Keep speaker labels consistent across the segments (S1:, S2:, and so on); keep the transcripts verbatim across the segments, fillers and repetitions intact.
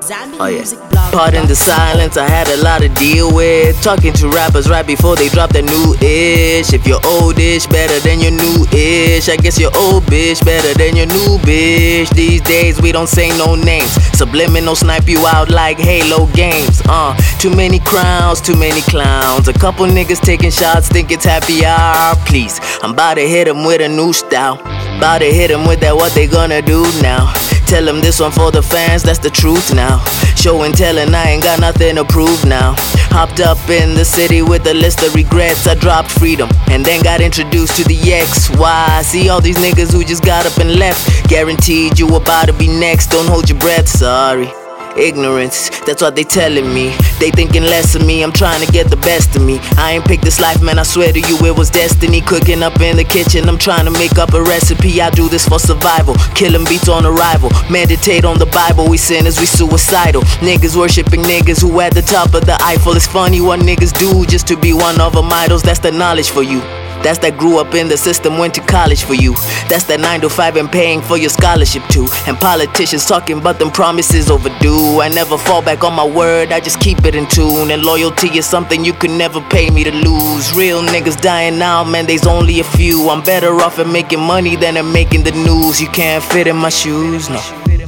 S1: Oh yeah. Pardon the silence, I had a lot to deal with. Talking to rappers right before they drop their new-ish. If you're oldish, better than your new-ish. I guess you're old bitch, better than your new bitch. These days we don't say no names. Subliminal snipe you out like Halo games. Uh, too many crowns, too many clowns. A couple niggas taking shots, think it's happy hour. Please, I'm about to hit them with a new style. About to hit them with that what they gonna do now. Tell them this one for the fans, that's the truth now. Show and telling, I ain't got nothing to prove now. Hopped up in the city with a list of regrets. I dropped freedom and then got introduced to the X Y. See all these niggas who just got up and left. Guaranteed you about to be next, don't hold your breath, sorry. Ignorance, that's what they telling me. They thinking less of me, I'm trying to get the best of me. I ain't picked this life, man, I swear to you it was destiny. Cooking up in the kitchen, I'm trying to make up a recipe. I do this for survival, killing beats on arrival. Meditate on the Bible, we sinners, we suicidal. Niggas worshiping niggas who at the top of the Eiffel. It's funny what niggas do just to be one of them idols. That's the knowledge for you. That's that grew up in the system, went to college for you. That's that nine to five and paying for your scholarship too. And politicians talking but them promises overdue. I never fall back on my word, I just keep it in tune. And loyalty is something you can never pay me to lose. Real niggas dying now, man, there's only a few. I'm better off at making money than at making the news. You can't fit in my shoes, no.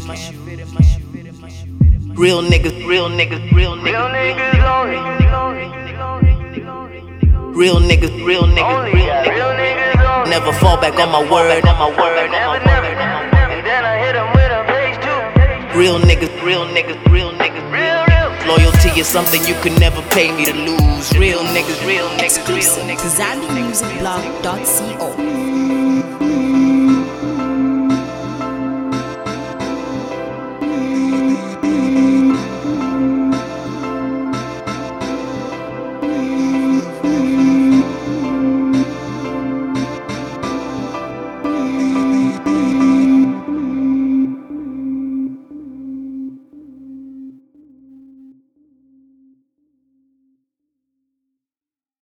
S1: Real niggas, real niggas, real niggas, real niggas. Real niggas, real niggas, real niggas. Never fall back on my word, on my word, on my word. And then I hit them with a bass too. Real niggas, real niggas, real niggas, real, real. Loyalty is something you could never pay me to lose. Real niggas, real niggas, real niggas.
S2: Zambi Music Blog dot co